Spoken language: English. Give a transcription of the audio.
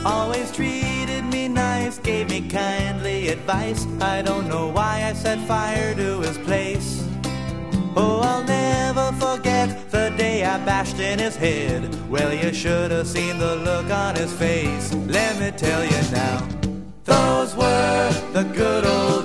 Always treated me nice, gave me kindly advice. I don't know why I set fire to his place. Oh, I'll never forget the day I bashed in his head. Well, you should have seen the look on his face. Let me tell you now, those were the good old